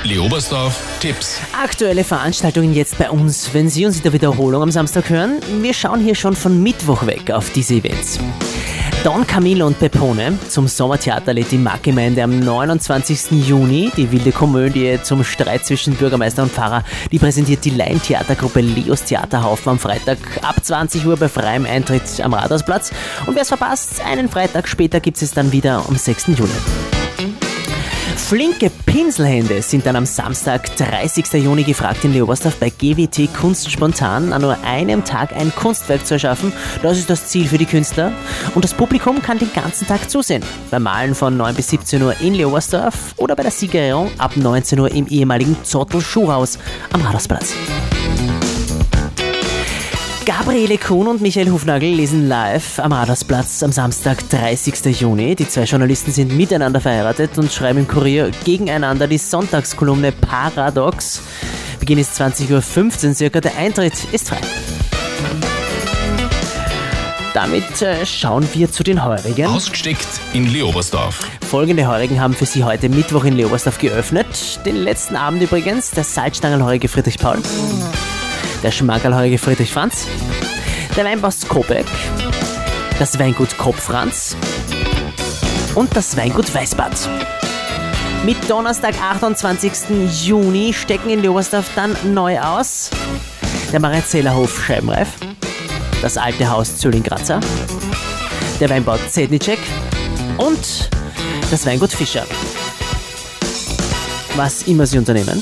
Leobersdorf Tipps. Aktuelle Veranstaltungen jetzt bei uns, wenn Sie uns in der Wiederholung am Samstag hören. Wir schauen hier schon von Mittwoch weg auf diese Events. Don Camillo und Pepone zum Sommertheater lädt die Marktgemeinde am 29. Juni. Die wilde Komödie zum Streit zwischen Bürgermeister und Pfarrer, die präsentiert die Laientheatergruppe Leos Theaterhaufen am Freitag ab 20 Uhr bei freiem Eintritt am Rathausplatz. Und wer es verpasst, einen Freitag später gibt es dann wieder am 6. Juli. Flinke Pinselhände sind dann am Samstag, 30. Juni gefragt in Leobersdorf bei GWT Kunst spontan, an nur einem Tag ein Kunstwerk zu erschaffen. Das ist das Ziel für die Künstler. Und das Publikum kann den ganzen Tag zusehen. Beim Malen von 9 bis 17 Uhr in Leobersdorf oder bei der Siegerehrung ab 19 Uhr im ehemaligen Zottel-Schuhhaus am Rathausplatz. Gabriele Kuhn und Michael Hufnagel lesen live am Rathausplatz am Samstag, 30. Juni. Die zwei Journalisten sind miteinander verheiratet und schreiben im Kurier gegeneinander die Sonntagskolumne Paradox. Beginn ist 20.15 Uhr circa, der Eintritt ist frei. Damit schauen wir zu den Heurigen. Ausgesteckt in Leobersdorf. Folgende Heurigen haben für Sie heute Mittwoch in Leobersdorf geöffnet. Den letzten Abend übrigens der Salzstangenheurige Friedrich Paul, der Schmankerlheurige Friedrich Franz, der Weinbau Skopek, das Weingut Kopp Franz und das Weingut Weißbad. Mit Donnerstag, 28. Juni stecken in Leobersdorf dann neu aus der Mariazellerhof Scheibenreif, das alte Haus Zöllin-Grazer, der Weinbau Zednicek und das Weingut Fischer. Was immer Sie unternehmen,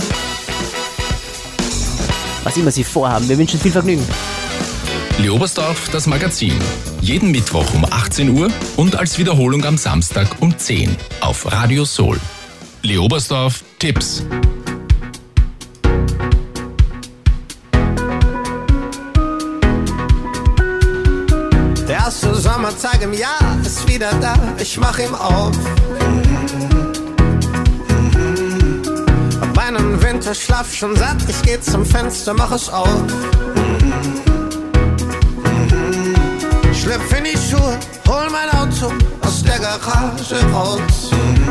was immer Sie vorhaben, wir wünschen viel Vergnügen. Leobersdorf, das Magazin. Jeden Mittwoch um 18 Uhr und als Wiederholung am Samstag um 10 auf Radio Soul. Leobersdorf Tipps. Der erste Sommertag im Jahr ist wieder da, ich mach ihm auf. Hab meinen Winterschlaf schon satt, ich geh zum Fenster, mach es auf. Schlüpf in die Schuhe, hol mein Auto aus der Garage raus.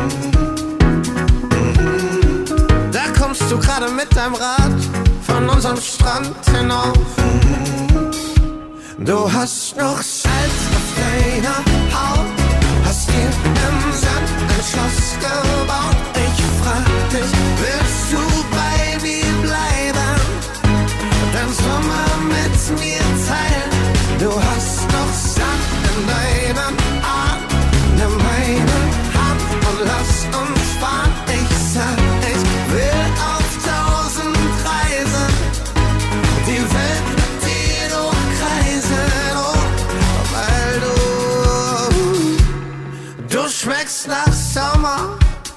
Da kommst du gerade mit deinem Rad von unserem Strand hinauf. Du hast noch Salz auf deiner Haut, hast dir im Sand ein Schloss gebaut. Ich frag dich, willst du bei mir bleiben, den Sommer mit mir teilen? Du hast noch Sand in deinen Arm, nimm meine Hand und lass uns fahren. Ich sag, ich will auf 1000 Reisen, die Welt mit dir durchkreisen, oh, weil du schmeckst nach Sommer.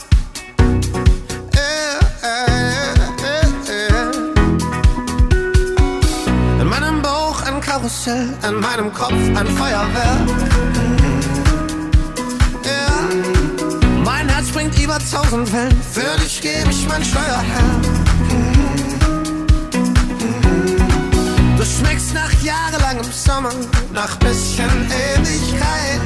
In meinem Bauch ein Karussell, in meinem Kopf ein Feuerwerk. Ja, mein Herz springt über 1000 Wellen, für dich gebe ich mein Steuerherr. Du schmeckst nach jahrelangem Sommer, nach bisschen Ewigkeit.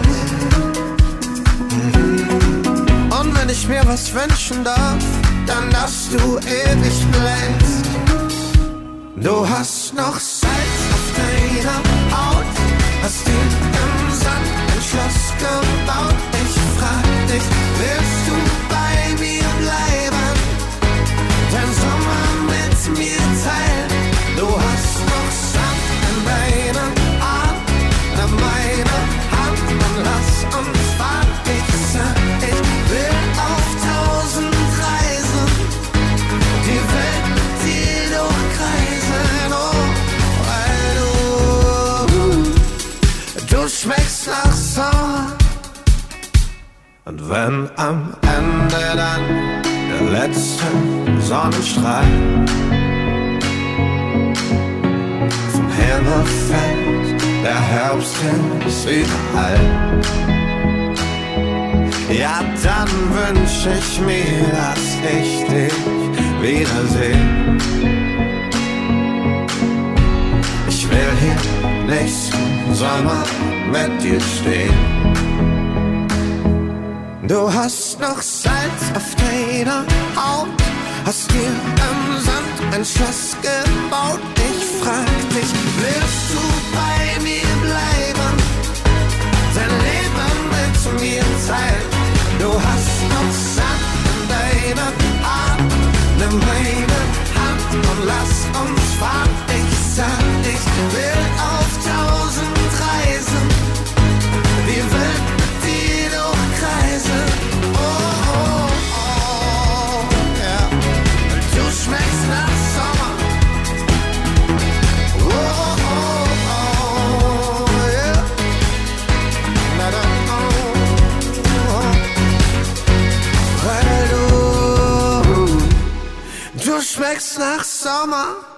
Und wenn ich mir was wünschen darf, dann dass du ewig bleibst. Du hast noch Salz auf deiner Haut, hast dir im Sand ein Schloss gebaut. Ich frag dich, willst du bei mir bleiben, den Sommer mit mir teilen? Du hast noch Sand in deinen Arm, nimm meine Hand und lass uns fahren. Ich sag, ich will auf 1000 Reisen, die Welt mit dir durchkreisen, oh, weil du schmeckst nach Sommer. Und wenn am Ende dann der letzte Sonnenstrahl vom Himmel fällt, der Herbst ist überall, ja, dann wünsch ich mir, dass ich dich wiedersehe. Ich will hier nächsten Sommer mit dir stehen. Du hast noch Salz auf deiner Haut, Hast dir im Sand ein Schloss gebaut. Ich frag dich, willst du bei mir bleiben? Dein Leben mit mir teilen. Du hast noch Sand in deiner Art. Nimm meine Hand und lass uns fahren. Ich sag, ich will auf 1000 Reisen. Die Welt mit dir durchkreisen. Oh, oh, oh, ja. Du schmeckst nach Sommer. Oh, oh, oh, ja. Na dann, oh, oh. Weil du schmeckst nach Sommer.